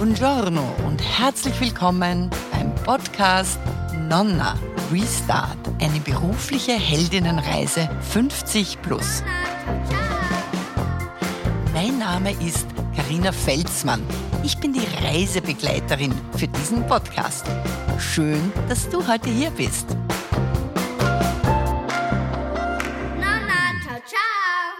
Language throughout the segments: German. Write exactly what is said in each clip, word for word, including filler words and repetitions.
Buongiorno und herzlich willkommen beim Podcast Nonna Restart, eine berufliche Heldinnenreise fünfzig plus. Mein Name ist Carina Felsmann. Ich bin die Reisebegleiterin für diesen Podcast. Schön, dass du heute hier bist. Nonna, ciao, ciao.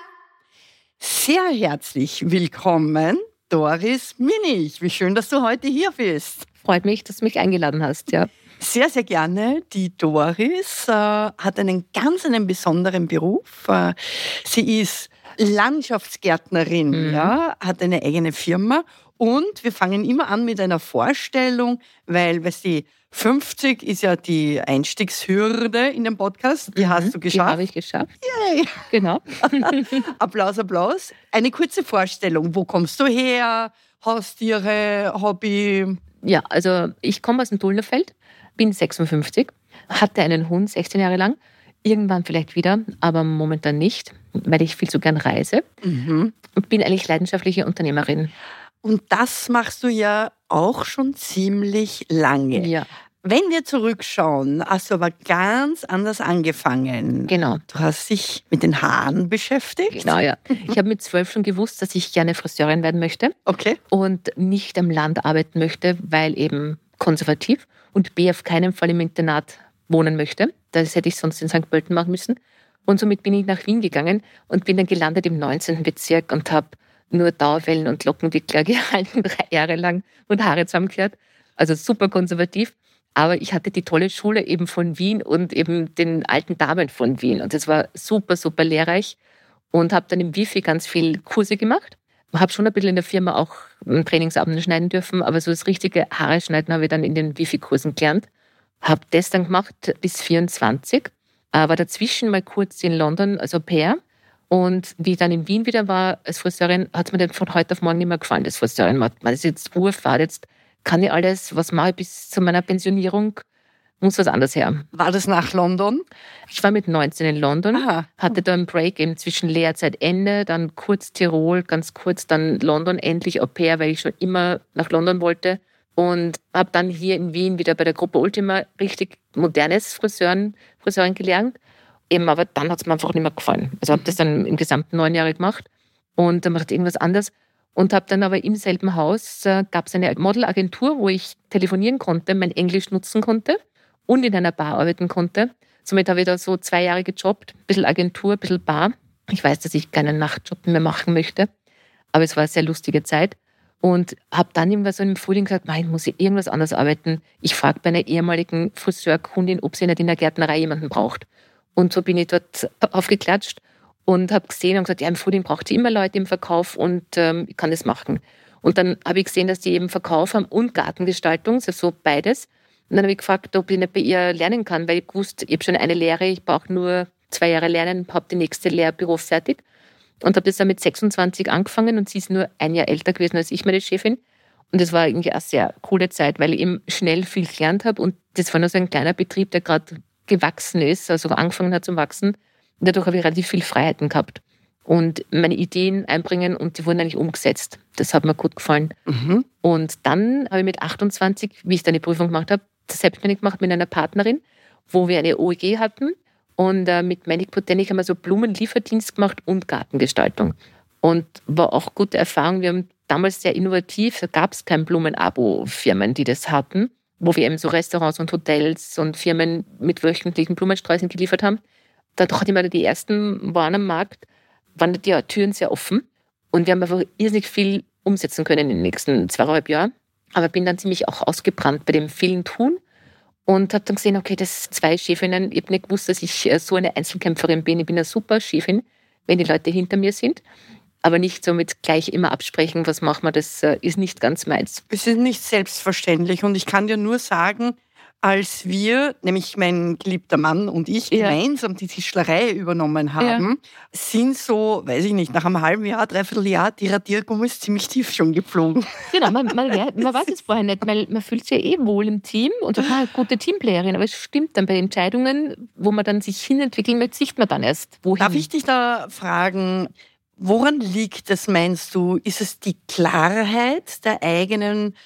Sehr herzlich willkommen, Doris Minich. Wie schön, dass du heute hier bist. Freut mich, dass du mich eingeladen hast, ja. Sehr, sehr gerne. Die Doris äh, hat einen ganz einen besonderen Beruf. Äh, sie ist Landschaftsgärtnerin, mhm. ja, hat eine eigene Firma. Und wir fangen immer an mit einer Vorstellung, weil, weißt du, fünfzig ist ja die Einstiegshürde in den Podcast. Die mhm, hast du geschafft. Die habe ich geschafft. Yay. Genau. Applaus, Applaus. Eine kurze Vorstellung. Wo kommst du her? Haustiere, Hobby? Ja, also ich komme aus dem Tullnerfeld, bin sechsundfünfzig, hatte einen Hund sechzehn Jahre lang. Irgendwann vielleicht wieder, aber momentan nicht, weil ich viel zu gern reise. Mhm. Und bin eigentlich leidenschaftliche Unternehmerin. Und das machst du ja auch schon ziemlich lange. Ja. Wenn wir zurückschauen, hast du aber ganz anders angefangen. Genau. Du hast dich mit den Haaren beschäftigt. Genau, ja. Ich habe mit zwölf schon gewusst, dass ich gerne Friseurin werden möchte. Okay. Und nicht am Land arbeiten möchte, weil eben konservativ und B, auf keinen Fall im Internat wohnen möchte. Das hätte ich sonst in Sankt Pölten machen müssen. Und somit bin ich nach Wien gegangen und bin dann gelandet im neunzehnten Bezirk und habe nur Dauerwellen und Lockenwickler gehalten, drei Jahre lang und Haare zusammengekehrt. Also super konservativ. Aber ich hatte die tolle Schule eben von Wien und eben den alten Damen von Wien. Und das war super, super lehrreich. Und habe dann im Wifi ganz viel Kurse gemacht. Habe schon ein bisschen in der Firma auch Trainingsabende schneiden dürfen, aber so das richtige Haare schneiden habe ich dann in den Wifi-Kursen gelernt. Habe das dann gemacht bis vierundzwanzig. War dazwischen mal kurz in London als Au-pair. Und wie ich dann in Wien wieder war als Friseurin, hat es mir dann von heute auf morgen nicht mehr gefallen, das Friseurin. Man ist jetzt Urfahrt, jetzt kann ich alles, was mache ich bis zu meiner Pensionierung, muss was anderes her. War das nach London? Ich war mit neunzehn in London, Aha. hatte da einen Break eben zwischen Lehrzeit-Ende, dann kurz Tirol, ganz kurz, dann London, endlich Au-pair, weil ich schon immer nach London wollte. Und habe dann hier in Wien wieder bei der Gruppe Ultima richtig modernes Friseuren, Friseurin gelernt. Eben, aber dann hat es mir einfach nicht mehr gefallen. Also habe das dann im gesamten neun Jahre gemacht und dann machte ich irgendwas anderes. Und habe dann aber im selben Haus, äh, gab es eine Modelagentur, wo ich telefonieren konnte, mein Englisch nutzen konnte und in einer Bar arbeiten konnte. Somit habe ich da so zwei Jahre gejobbt, ein bisschen Agentur, ein bisschen Bar. Ich weiß, dass ich keinen Nachtjob mehr machen möchte, aber es war eine sehr lustige Zeit. Und habe dann irgendwann so im Frühling gesagt, nein, muss ich irgendwas anderes arbeiten. Ich frage bei einer ehemaligen Friseurkundin, ob sie nicht in der Gärtnerei jemanden braucht. Und so bin ich dort aufgeklatscht und habe gesehen und gesagt, ja, im Frühling braucht sie immer Leute im Verkauf und ähm, ich kann das machen. Und dann habe ich gesehen, dass die eben Verkauf haben und Gartengestaltung, also so beides. Und dann habe ich gefragt, ob ich nicht bei ihr lernen kann, weil ich wusste, ich habe schon eine Lehre, ich brauche nur zwei Jahre lernen, habe die nächste Lehrbüro fertig. Und habe das dann mit sechsundzwanzig angefangen und sie ist nur ein Jahr älter gewesen als ich, meine Chefin. Und das war irgendwie eine sehr coole Zeit, weil ich eben schnell viel gelernt habe. Und das war nur so ein kleiner Betrieb, der gerade gewachsen ist, also angefangen hat zu wachsen. Und dadurch habe ich relativ viel Freiheiten gehabt. Und meine Ideen einbringen und die wurden eigentlich umgesetzt. Das hat mir gut gefallen. Mhm. Und dann habe ich mit achtundzwanzig, wie ich dann die Prüfung gemacht habe, selbstständig gemacht mit einer Partnerin, wo wir eine O E G hatten. Und äh, mit Manic Botanic haben wir so Blumenlieferdienst gemacht und Gartengestaltung. Und war auch gute Erfahrung. Wir haben damals sehr innovativ, da gab es keine Blumenabo-Firmen, die das hatten, wo wir eben so Restaurants und Hotels und Firmen mit wöchentlichen Blumensträußen geliefert haben. Dadurch hatten wir die ersten waren am Markt, waren die Türen sehr offen. Und wir haben einfach irrsinnig viel umsetzen können in den nächsten zweieinhalb Jahren. Aber bin dann ziemlich auch ausgebrannt bei dem vielen Tun. Und habe dann gesehen, okay, das sind zwei Chefinnen. Ich habe nicht gewusst, dass ich so eine Einzelkämpferin bin. Ich bin eine super Chefin, wenn die Leute hinter mir sind. Aber nicht so mit gleich immer absprechen, was machen wir, das ist nicht ganz meins. Es ist nicht selbstverständlich. Und ich kann dir nur sagen, als wir, nämlich mein geliebter Mann und ich, ja. gemeinsam die Tischlerei übernommen haben, ja. sind so, weiß ich nicht, nach einem halben Jahr, dreiviertel Jahr, die Radiergummis ziemlich tief schon geflogen. Genau, man, man, man weiß es vorher nicht, weil man fühlt sich ja eh wohl im Team und sagt, ah, gute Teamplayerin, aber es stimmt dann bei Entscheidungen, wo man dann sich hinentwickeln möchte, sieht man dann erst, wohin. Darf ich dich da fragen, woran liegt es, meinst du? Ist es die Klarheit der eigenen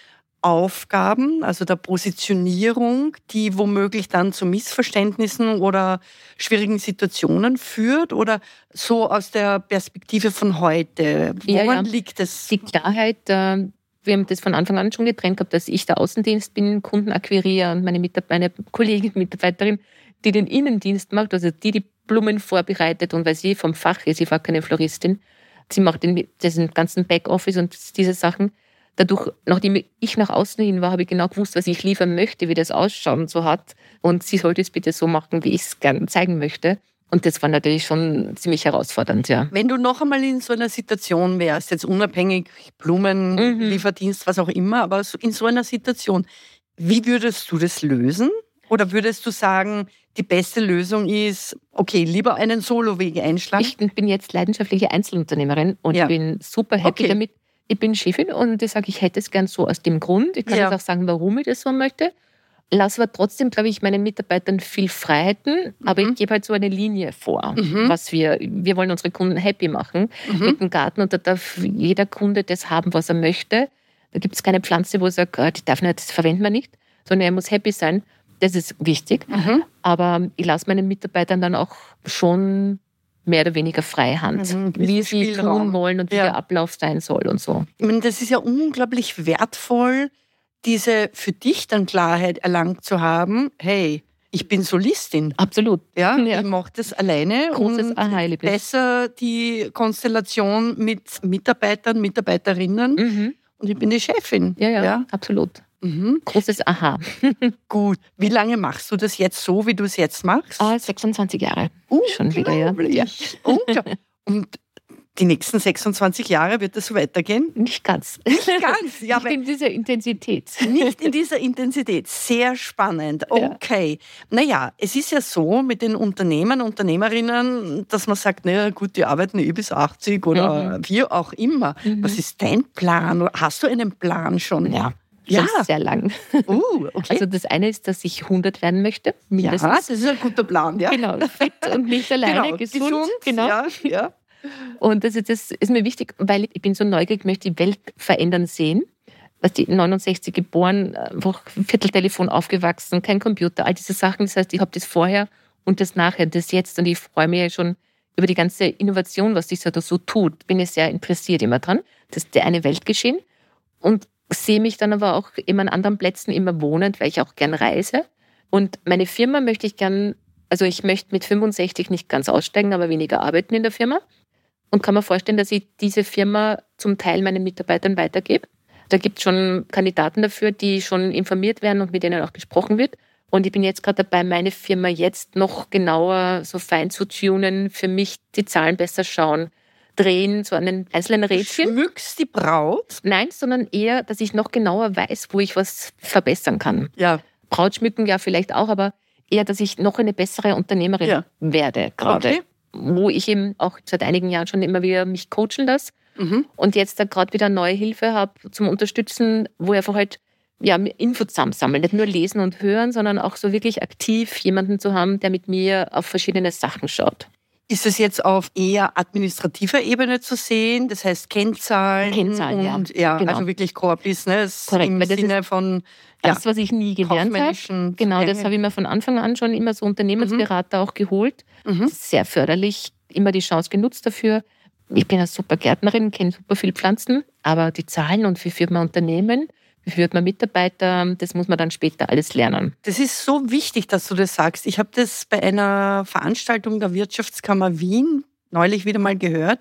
Aufgaben, also der Positionierung, die womöglich dann zu Missverständnissen oder schwierigen Situationen führt, oder so aus der Perspektive von heute? Ja, Woran ja. liegt es? Die Klarheit, äh, wir haben das von Anfang an schon getrennt gehabt, dass ich der Außendienst bin, Kunden akquiriere und meine, Mitab- meine Kollegin, Mitarbeiterin, die den Innendienst macht, also die die Blumen vorbereitet, und weil sie vom Fach ist, ich war keine Floristin, sie macht den, diesen ganzen Backoffice und diese Sachen. Dadurch, nachdem ich nach außen hin war, habe ich genau gewusst, was ich liefern möchte, wie das ausschauen so hat. Und sie sollte es bitte so machen, wie ich es gerne zeigen möchte. Und das war natürlich schon ziemlich herausfordernd, ja. Wenn du noch einmal in so einer Situation wärst, jetzt unabhängig, Blumen, Mhm. Lieferdienst, was auch immer, aber so- in so einer Situation, wie würdest du das lösen? Oder würdest du sagen, die beste Lösung ist, okay, lieber einen Soloweg einschlagen? Ich bin jetzt leidenschaftliche Einzelunternehmerin und Ja. bin super happy Okay. damit. Ich bin Chefin und ich sage, ich hätte es gern so aus dem Grund. Ich kann Ja. jetzt auch sagen, warum ich das so möchte. Lass aber trotzdem, glaube ich, meinen Mitarbeitern viel Freiheiten, aber Mhm. ich gebe halt so eine Linie vor, Mhm. was wir, wir wollen unsere Kunden happy machen Mhm. mit dem Garten, und da darf jeder Kunde das haben, was er möchte. Da gibt es keine Pflanze, wo er sagt, oh, die darf nicht, das verwenden wir nicht, sondern er muss happy sein. Das ist wichtig. Mhm. Aber ich lasse meinen Mitarbeitern dann auch schon mehr oder weniger freie Hand, Mhm, wie bisschen sie Spielraum. tun wollen und wie Ja. der Ablauf sein soll und so. Ich meine, das ist ja unglaublich wertvoll, diese für dich dann Klarheit erlangt zu haben, hey, ich bin Solistin. Absolut. Ja, Ja. ich mache das alleine Großes und Aha-Erlebnis. besser die Konstellation mit Mitarbeitern, Mitarbeiterinnen, Mhm. und ich bin die Chefin. Ja, ja, Ja. absolut. Mhm. Großes Aha. Gut. Wie lange machst du das jetzt so, wie du es jetzt machst? Ah, sechsundzwanzig Jahre. Schon wieder, ja. ja. Unglaublich. Und die nächsten sechsundzwanzig Jahre wird das so weitergehen? Nicht ganz. Nicht ganz. Ja, Nicht weil in dieser Intensität. nicht in dieser Intensität. Sehr spannend. Okay. Naja, es ist ja so mit den Unternehmern, Unternehmerinnen, dass man sagt, naja gut, die arbeiten eh bis achtzig oder Mhm. wie auch immer. Mhm. Was ist dein Plan? Hast du einen Plan schon? Ja, Ja. schon sehr lang. Uh, okay. Also das eine ist, dass ich hundert werden möchte, ja, mindestens. das ist ein guter Plan, ja. Genau, fit und nicht alleine, Genau, gesund. Genau. Ja, ja. Und das ist, das ist mir wichtig, weil ich bin so neugierig, ich möchte die Welt verändern sehen. Was die neunundsechzig geboren, einfach Vierteltelefon aufgewachsen, kein Computer, all diese Sachen. Das heißt, ich habe das vorher und das nachher, das jetzt. Und ich freue mich ja schon über die ganze Innovation, was sich da so tut. Bin ich sehr interessiert immer dran. Das ist der eine Weltgeschehen. Und sehe mich dann aber auch immer an anderen Plätzen immer wohnend, weil ich auch gern reise. Und meine Firma möchte ich gern, also ich möchte mit fünfundsechzig nicht ganz aussteigen, aber weniger arbeiten in der Firma. Und kann mir vorstellen, dass ich diese Firma zum Teil meinen Mitarbeitern weitergebe. Da gibt es schon Kandidaten dafür, die schon informiert werden und mit denen auch gesprochen wird. Und ich bin jetzt gerade dabei, meine Firma jetzt noch genauer so fein zu tunen, für mich die Zahlen besser schauen, drehen, so an den einzelnen Rädchen. Schmückst die Braut? Nein, sondern eher, dass ich noch genauer weiß, wo ich was verbessern kann. Ja. Brautschmücken ja vielleicht auch, aber eher, dass ich noch eine bessere Unternehmerin Ja. werde gerade. Okay. Wo ich eben auch seit einigen Jahren schon immer wieder mich coachen lasse Mhm. und jetzt da gerade wieder neue Hilfe habe zum Unterstützen, wo ich einfach halt ja, Info zusammensammeln, nicht nur lesen und hören, sondern auch so wirklich aktiv jemanden zu haben, der mit mir auf verschiedene Sachen schaut. Ist es jetzt auf eher administrativer Ebene zu sehen? Das heißt Kennzahlen, Kennzahlen, ja. und ja, Genau. also wirklich Core Business Korrekt, im weil das Sinne von ja, Das, was ich nie gelernt habe. kaufmännischen Genau, das Zugänge. habe ich mir von Anfang an schon immer so Unternehmensberater auch geholt. Mhm. Das ist sehr förderlich, immer die Chance genutzt dafür. Ich bin eine super Gärtnerin, kenne super viele Pflanzen, aber die Zahlen und wie führt man Unternehmen, wie führt man Mitarbeiter, das muss man dann später alles lernen. Das ist so wichtig, dass du das sagst. Ich habe das bei einer Veranstaltung der Wirtschaftskammer Wien neulich wieder mal gehört,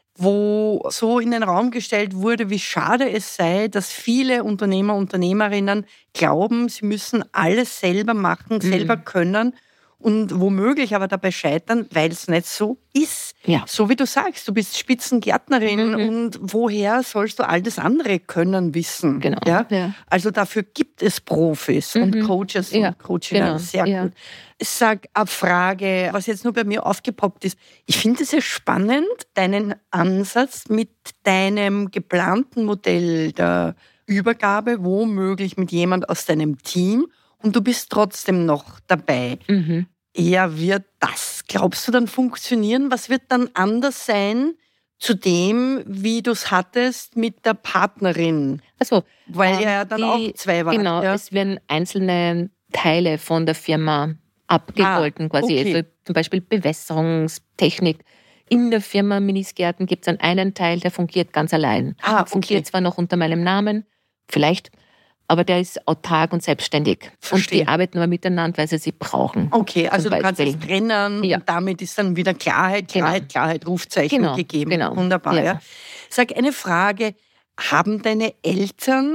wo so in den Raum gestellt wurde, wie schade es sei, dass viele Unternehmer, Unternehmerinnen glauben, sie müssen alles selber machen, Mhm. selber können und womöglich aber dabei scheitern, weil es nicht so ist. Ja. So wie du sagst, du bist Spitzengärtnerin Mhm. und woher sollst du all das andere können, wissen? Genau. Ja? Ja. Also dafür gibt es Profis und Mhm. Coaches Ja, und Coachinnen. genau. Sehr Ja. gut. Ich sage eine Frage, was jetzt nur bei mir aufgepoppt ist. Ich finde es ja spannend, deinen Ansatz mit deinem geplanten Modell der Übergabe, womöglich mit jemand aus deinem Team, und du bist trotzdem noch dabei. Mhm. Ja, wird das, glaubst du, dann funktionieren? Was wird dann anders sein zu dem, wie du es hattest mit der Partnerin. Also, weil ähm, ihr ja dann die, auch zwei wart. Genau, ja. es werden einzelne Teile von der Firma abgegolten, ah, quasi. Okay. Also zum Beispiel Bewässerungstechnik. In der Firma Minisgärten gibt es dann einen Teil, der fungiert ganz allein. Ah, okay. Fungiert zwar noch unter meinem Namen, vielleicht, aber der ist autark und selbstständig. Verstehe. Und die arbeiten aber miteinander, weil sie sie brauchen. Okay, also du kannst es trennen ja. und damit ist dann wieder Klarheit, Klarheit, genau. Klarheit, Rufzeichen genau. gegeben. Genau. Wunderbar. Ja. Ja. Sag eine Frage, haben deine Eltern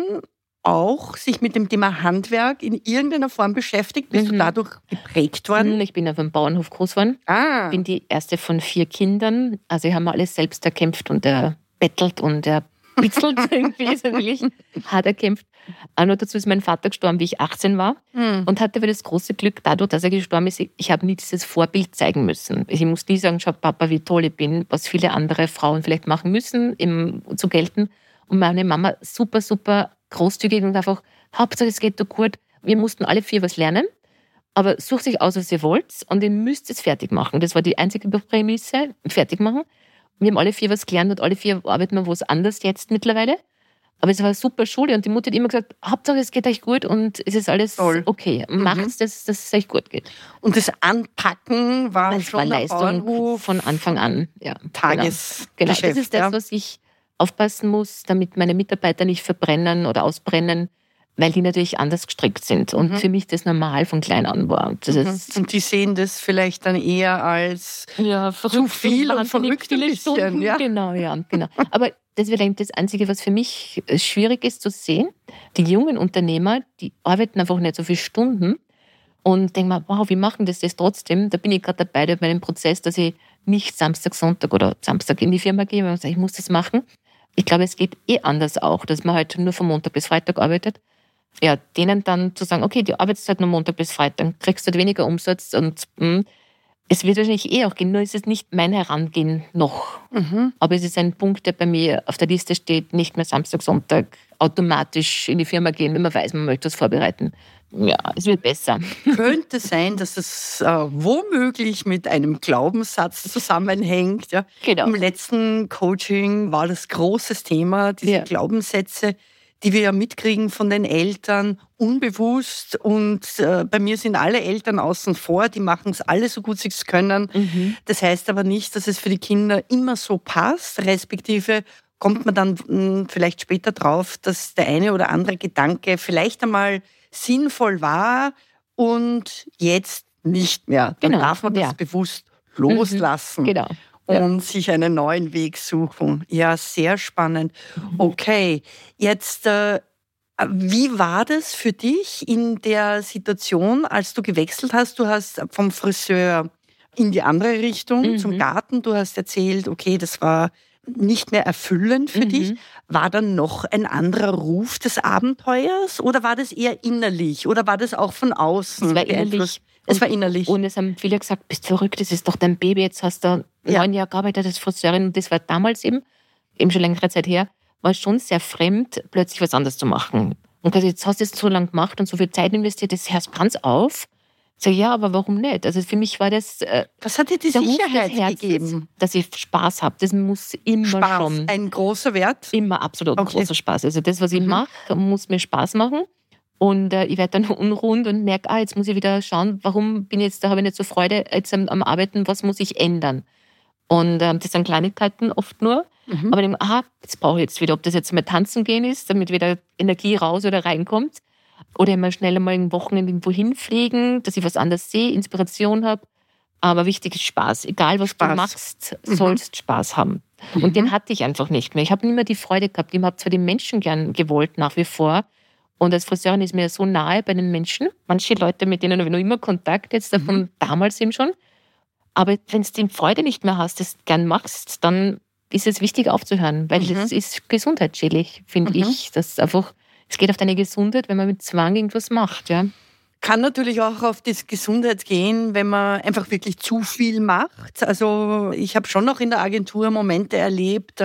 auch sich mit dem Thema Handwerk in irgendeiner Form beschäftigt? Bist mhm. du dadurch geprägt worden? Ich bin auf einem Bauernhof groß geworden. Ah. Bin die erste von vier Kindern. Also ich habe mir alles selbst erkämpft und erbettelt und erbitzelt. Irgendwie ist wirklich hart erkämpft. Auch noch dazu ist mein Vater gestorben, wie ich achtzehn war. Mhm. Und hatte aber das große Glück, dadurch, dass er gestorben ist, ich habe nie dieses Vorbild zeigen müssen. Ich muss nie sagen, schau Papa, wie toll ich bin, was viele andere Frauen vielleicht machen müssen, um zu gelten. Und meine Mama super, super großzügig und einfach, Hauptsache es geht doch gut. Wir mussten alle vier was lernen, aber sucht sich aus, was ihr wollt und ihr müsst es fertig machen. Das war die einzige Prämisse, fertig machen. Wir haben alle vier was gelernt und alle vier arbeiten wir was anderes jetzt mittlerweile. Aber es war eine super Schule und die Mutter hat immer gesagt, Hauptsache es geht euch gut und es ist alles Toll. Okay. Macht es, mhm. dass, dass es euch gut geht. Und das Anpacken war das schon war Leistung von Anfang an. Ja, Tagesgeschäft. Genau. genau, das ist das, was ich aufpassen muss, damit meine Mitarbeiter nicht verbrennen oder ausbrennen, weil die natürlich anders gestrickt sind. Und mhm. für mich das normal von klein an war. Das mhm. ist und die sehen das vielleicht dann eher als ja, zu viel und verrückt ein bisschen. Ja. Genau, ja, genau. Aber das wäre eigentlich das Einzige, was für mich schwierig ist zu sehen. Die jungen Unternehmer, die arbeiten einfach nicht so viele Stunden und denken mir, wow, wie machen das das trotzdem? Da bin ich gerade dabei bei meinem Prozess, dass ich nicht Samstag, Sonntag oder Samstag in die Firma gehe und sage, ich muss das machen. Ich glaube, es geht eh anders auch, dass man halt nur von Montag bis Freitag arbeitet. Ja, denen dann zu sagen, okay, du arbeitest halt nur Montag bis Freitag, kriegst halt weniger Umsatz und mh, es wird wahrscheinlich eh auch gehen, nur ist es nicht mein Herangehen noch. Mhm. Aber es ist ein Punkt, der bei mir auf der Liste steht, nicht mehr Samstag, Sonntag automatisch in die Firma gehen, wenn man weiß, man möchte was vorbereiten. Ja, es wird besser. Könnte sein, dass es äh, womöglich mit einem Glaubenssatz zusammenhängt. Ja. Genau. Im letzten Coaching war das großes Thema, diese ja. Glaubenssätze, die wir ja mitkriegen von den Eltern, unbewusst. Und äh, bei mir sind alle Eltern außen vor, die machen es alle so gut sie es können. Mhm. Das heißt aber nicht, dass es für die Kinder immer so passt, respektive kommt man dann mh, vielleicht später drauf, dass der eine oder andere Gedanke vielleicht einmal sinnvoll war und jetzt nicht mehr. Dann genau. darf man das ja. bewusst loslassen. Mhm. Genau. Und ja. sich einen neuen Weg suchen. Ja, sehr spannend. Okay, jetzt, äh, wie war das für dich in der Situation, als du gewechselt hast? Du hast vom Friseur in die andere Richtung, mhm. zum Garten. Du hast erzählt, okay, das war nicht mehr erfüllend für mhm. dich. War dann noch ein anderer Ruf des Abenteuers oder war das eher innerlich oder war das auch von außen? Es war innerlich. Es war innerlich. Und es haben viele gesagt, bist verrückt, das ist doch dein Baby, jetzt hast du ja. neun Jahre gearbeitet als Friseurin. Und das war damals eben, eben schon längere Zeit her, war es schon sehr fremd, plötzlich was anderes zu machen. Und quasi, jetzt hast du es so lange gemacht und so viel Zeit investiert, das hörst ganz auf. Ich sage, ja, aber warum nicht? Also für mich war das... Äh, was hat dir die Sicherheit Herzens, gegeben? Dass ich Spaß habe. Das muss immer Spaß, schon... ein großer Wert? Immer absolut okay. großer Spaß. Also das, was ich mhm. mache, muss mir Spaß machen. Und äh, ich werde dann unrund und merke, ah, jetzt muss ich wieder schauen, warum bin ich jetzt, da habe ich nicht so Freude jetzt am, am Arbeiten, was muss ich ändern? Und äh, das sind Kleinigkeiten oft nur. Mhm. Aber ich denke, aha, jetzt brauche ich jetzt wieder, ob das jetzt mal tanzen gehen ist, damit wieder Energie raus oder reinkommt. Oder immer schnell mal ein Wochenende irgendwo hinfliegen, dass ich was anderes sehe, Inspiration habe. Aber wichtig ist Spaß. Egal, was Spaß. du machst, sollst mhm. Spaß haben. Und mhm. den hatte ich einfach nicht mehr. Ich habe nicht mehr die Freude gehabt. Ich habe zwar die Menschen gern gewollt, nach wie vor. Und als Friseurin ist mir so nahe bei den Menschen. Manche Leute, mit denen habe ich noch immer Kontakt, jetzt mhm. von damals eben schon. Aber wenn du die Freude nicht mehr hast, das gern machst, dann ist es wichtig aufzuhören. Weil mhm. das ist gesundheitsschädlich, finde mhm. ich. Das ist einfach... Es geht auf deine Gesundheit, wenn man mit Zwang irgendwas macht, ja. Kann natürlich auch auf die Gesundheit gehen, wenn man einfach wirklich zu viel macht. Also ich habe schon noch in der Agentur Momente erlebt,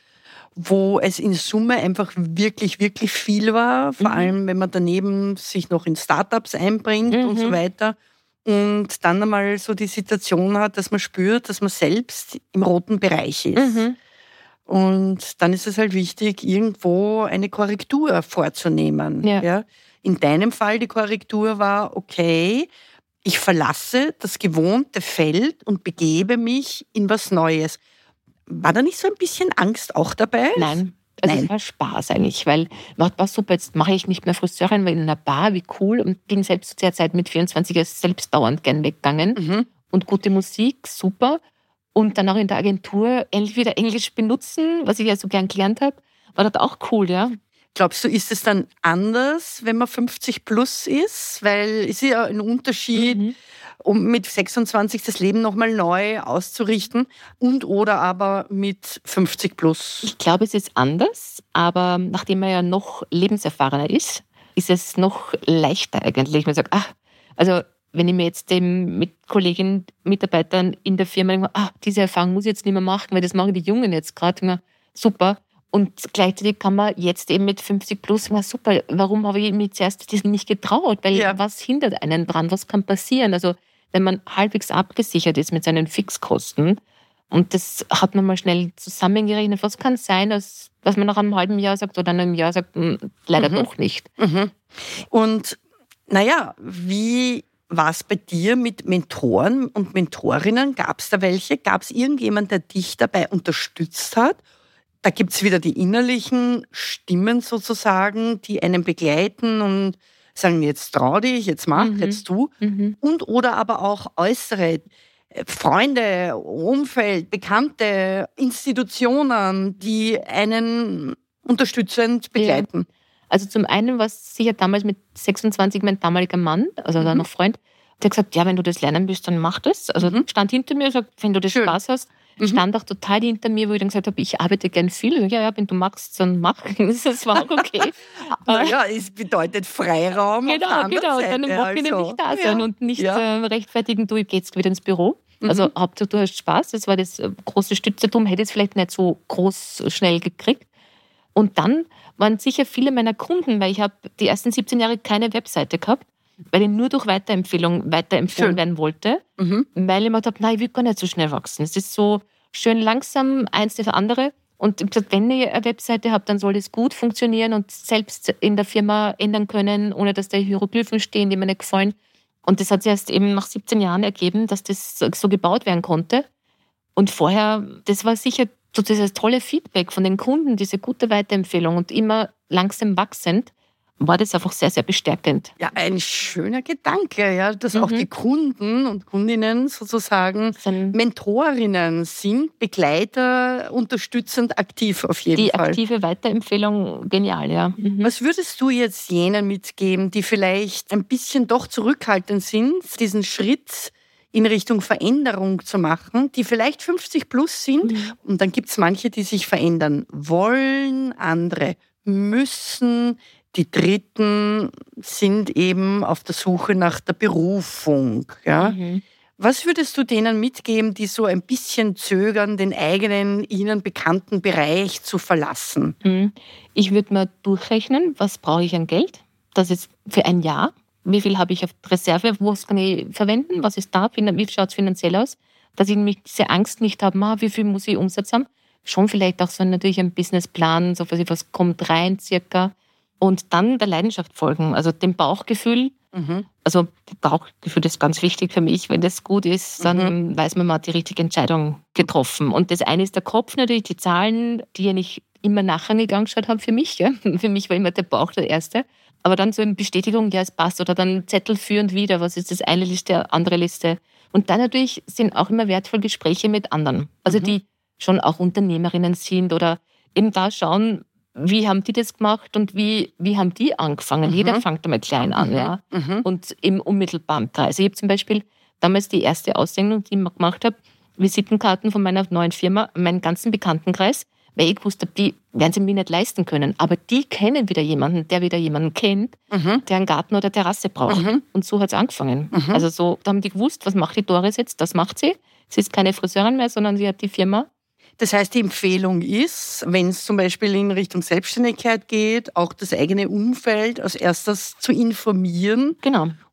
wo es in Summe einfach wirklich, wirklich viel war. Vor mhm. allem, wenn man daneben sich noch in Startups einbringt mhm. und so weiter. Und dann einmal so die Situation hat, dass man spürt, dass man selbst im roten Bereich ist. Mhm. Und dann ist es halt wichtig, irgendwo eine Korrektur vorzunehmen. Ja. Ja? In deinem Fall die Korrektur war, okay, ich verlasse das gewohnte Feld und begebe mich in was Neues. War da nicht so ein bisschen Angst auch dabei? Nein. Also Nein. es war Spaß eigentlich, weil war, war super, jetzt mache ich nicht mehr Friseurin, weil in einer Bar, wie cool, und bin selbst zu der Zeit mit vierundzwanzig Jahren selbst dauernd gern weggegangen. Mhm. Und gute Musik, super. Und dann auch in der Agentur endlich wieder Englisch benutzen, was ich ja so gern gelernt habe, war das auch cool, ja. Glaubst du, ist es dann anders, wenn man fünfzig plus ist? Weil es ist ja ein Unterschied, Mhm. um mit sechsundzwanzig das Leben nochmal neu auszurichten und oder aber mit fünfzig plus. Ich glaube, es ist anders, aber nachdem er ja noch lebenserfahrener ist, ist es noch leichter eigentlich. Man sagt, ach, also wenn ich mir jetzt dem mit Kolleginnen, Mitarbeitern in der Firma denke, ah, diese Erfahrung muss ich jetzt nicht mehr machen, weil das machen die Jungen jetzt gerade, super. Und gleichzeitig kann man jetzt eben mit fünfzig plus sagen, super, warum habe ich mir zuerst das nicht getraut? Weil Ja. was hindert einen dran? Was kann passieren? Also wenn man halbwegs abgesichert ist mit seinen Fixkosten, und das hat man mal schnell zusammengerechnet, was kann sein, dass, dass man nach einem halben Jahr sagt oder einem Jahr sagt, mh, leider Mhm. doch nicht. Mhm. Und naja, wie war es bei dir mit Mentoren und Mentorinnen? Gab es da welche? Gab es irgendjemand, der dich dabei unterstützt hat? Da gibt es wieder die innerlichen Stimmen sozusagen, die einen begleiten und sagen, jetzt trau dich, jetzt mach, Mhm. jetzt tu. Mhm. Und oder aber auch äußere äh, Freunde, Umfeld, Bekannte, Institutionen, die einen unterstützend begleiten. Also zum einen war es sicher damals mit sechsundzwanzig mein damaliger Mann, also Mhm. noch Freund, der hat gesagt, ja, wenn du das lernen willst, dann mach das. Also Mhm. stand hinter mir und sagt, wenn du das Schön. Spaß hast, Mhm. stand auch total hinter mir, wo ich dann gesagt habe, ich arbeite gern viel. Ja, ja, wenn du magst, dann mach. Das war auch okay. Naja, es bedeutet Freiraum. auf der Genau, anderen genau. Seite, Dann am Wochenende also. nicht da sein Ja. und nicht Ja. äh, rechtfertigen, du, ich geh jetzt wieder ins Büro. Also Mhm. Hauptsache, du hast Spaß. Das war das äh, große Stütze. Darum hätte ich es vielleicht nicht so groß äh, schnell gekriegt. Und dann waren sicher viele meiner Kunden, weil ich habe die ersten siebzehn Jahre keine Webseite gehabt, weil ich nur durch Weiterempfehlung weiterempfohlen Schön. werden wollte, Mhm. weil ich mir gedacht habe, nein, ich will gar nicht so schnell wachsen. Es ist so schön langsam, eins das andere. Und ich habe gesagt, wenn ich eine Webseite habe, dann soll das gut funktionieren und selbst in der Firma ändern können, ohne dass da Hieroglyphen stehen, die mir nicht gefallen. Und das hat sich erst eben nach siebzehn Jahren ergeben, dass das so gebaut werden konnte. Und vorher, das war sicher so dieses tolle Feedback von den Kunden, diese gute Weiterempfehlung und immer langsam wachsend, war das einfach sehr, sehr bestärkend. Ja, ein schöner Gedanke, ja, dass Mhm. auch die Kunden und Kundinnen sozusagen Das sind Mentorinnen sind, Begleiter, unterstützend aktiv auf jeden die Fall. aktive Weiterempfehlung, genial, ja. Mhm. Was würdest du jetzt jenen mitgeben, die vielleicht ein bisschen doch zurückhaltend sind, diesen Schritt in Richtung Veränderung zu machen, die vielleicht fünfzig plus sind? Mhm. Und dann gibt es manche, die sich verändern wollen, andere müssen. Die Dritten sind eben auf der Suche nach der Berufung. Ja? Mhm. Was würdest du denen mitgeben, die so ein bisschen zögern, den eigenen, ihnen bekannten Bereich zu verlassen? Mhm. Ich würde mal durchrechnen, was brauche ich an Geld? Das ist für ein Jahr. Wie viel habe ich auf Reserve? Was kann ich verwenden? Was ist da? Wie schaut es finanziell aus? Dass ich nämlich diese Angst nicht habe, ah, wie viel muss ich Umsatz haben? Schon vielleicht auch so natürlich ein Businessplan, so was kommt rein circa. Und dann der Leidenschaft folgen, also dem Bauchgefühl. Mhm. Also Bauchgefühl ist ganz wichtig für mich. Wenn das gut ist, dann mhm. weiß man, man hat die richtige Entscheidung getroffen. Und das eine ist der Kopf natürlich, die Zahlen, die ja nicht immer nachrangig angeschaut haben für mich. Ja? Für mich war immer der Bauch der Erste. Aber dann so eine Bestätigung, ja, es passt. Oder dann Zettel für und wieder, was ist das eine Liste, andere Liste. Und dann natürlich sind auch immer wertvolle Gespräche mit anderen. Also mhm. die schon auch Unternehmerinnen sind oder eben da schauen, wie haben die das gemacht und wie, wie haben die angefangen? Mhm. Jeder fängt damit klein an, mhm. ja. Mhm. Und im unmittelbaren Kreis. Ich habe zum Beispiel damals die erste Aussendung, die ich gemacht habe, Visitenkarten von meiner neuen Firma, meinen ganzen Bekanntenkreis, weil ich gewusst habe, die werden sie mir nicht leisten können. Aber die kennen wieder jemanden, der wieder jemanden kennt, mhm. der einen Garten oder Terrasse braucht. Mhm. Und so hat es angefangen. Mhm. Also so, da haben die gewusst, was macht die Doris jetzt? Das macht sie. Sie ist keine Friseurin mehr, sondern sie hat die Firma. Das heißt, die Empfehlung ist, wenn es zum Beispiel in Richtung Selbstständigkeit geht, auch das eigene Umfeld als erstes zu informieren. Genau.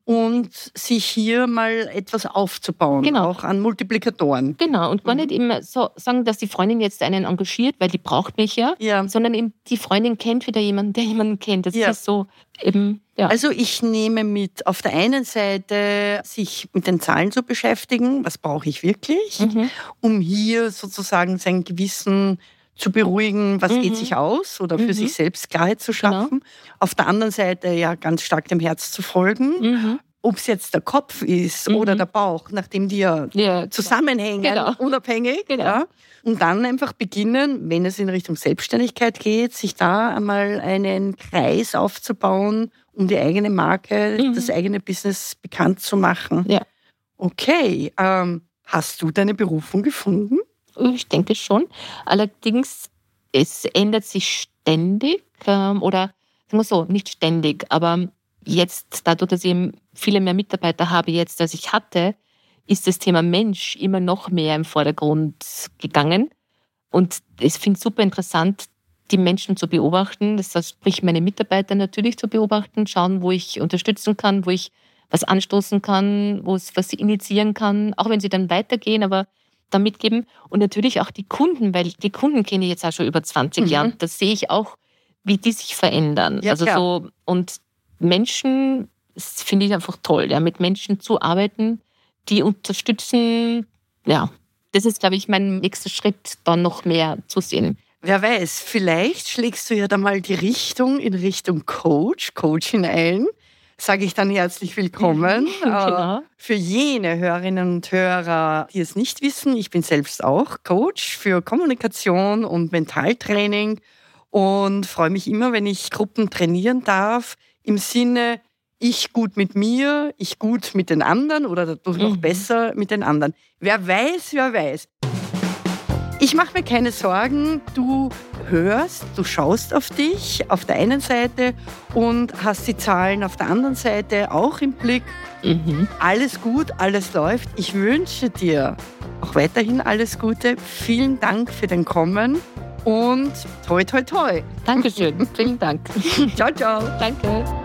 und sich hier mal etwas aufzubauen, genau. auch an Multiplikatoren. Genau, und gar nicht immer so sagen, dass die Freundin jetzt einen engagiert, weil die braucht mich ja, ja. sondern eben die Freundin kennt wieder jemanden, der jemanden kennt. Das ja. ist so eben, ja. Also ich nehme mit, auf der einen Seite sich mit den Zahlen zu beschäftigen, was brauche ich wirklich, mhm. um hier sozusagen sein Gewissen zu beruhigen, was mhm. geht sich aus oder für mhm. sich selbst Klarheit zu schaffen. Genau. Auf der anderen Seite ja ganz stark dem Herz zu folgen. Mhm. Ob es jetzt der Kopf ist mhm. oder der Bauch, nachdem die ja, ja zusammenhängen, genau. unabhängig. Genau. Ja. Und dann einfach beginnen, wenn es in Richtung Selbstständigkeit geht, sich da einmal einen Kreis aufzubauen, um die eigene Marke, mhm. das eigene Business bekannt zu machen. Ja. Okay, ähm, hast du deine Berufung gefunden? Ich denke schon. Allerdings, es ändert sich ständig ähm, oder sagen wir so, nicht ständig, aber jetzt, dadurch, dass ich eben viele mehr Mitarbeiter habe jetzt, als ich hatte, ist das Thema Mensch immer noch mehr im Vordergrund gegangen. Und ich finde es super interessant, die Menschen zu beobachten. Das heißt, sprich meine Mitarbeiter natürlich zu beobachten, schauen, wo ich unterstützen kann, wo ich was anstoßen kann, wo es was initiieren kann, auch wenn sie dann weitergehen, aber da mitgeben. Und natürlich auch die Kunden, weil die Kunden kenne ich jetzt auch schon über zwanzig mhm. Jahre. Das sehe ich auch, wie die sich verändern. Ja, also so, und Menschen, das finde ich einfach toll, ja, mit Menschen zu arbeiten, die unterstützen. Ja, das ist, glaube ich, mein nächster Schritt, dann noch mehr zu sehen. Wer weiß, vielleicht schlägst du ja da mal die Richtung in Richtung Coach, Coaching ein. Sage ich dann herzlich willkommen. Genau. Für jene Hörerinnen und Hörer, die es nicht wissen, ich bin selbst auch Coach für Kommunikation und Mentaltraining und freue mich immer, wenn ich Gruppen trainieren darf, im Sinne, ich gut mit mir, ich gut mit den anderen oder dadurch noch mhm. besser mit den anderen. Wer weiß, wer weiß. Ich mache mir keine Sorgen, du hörst, du schaust auf dich auf der einen Seite und hast die Zahlen auf der anderen Seite auch im Blick. Mhm. Alles gut, alles läuft. Ich wünsche dir auch weiterhin alles Gute. Vielen Dank für dein Kommen und toi, toi, toi. Dankeschön, vielen Dank. Ciao, ciao. Danke.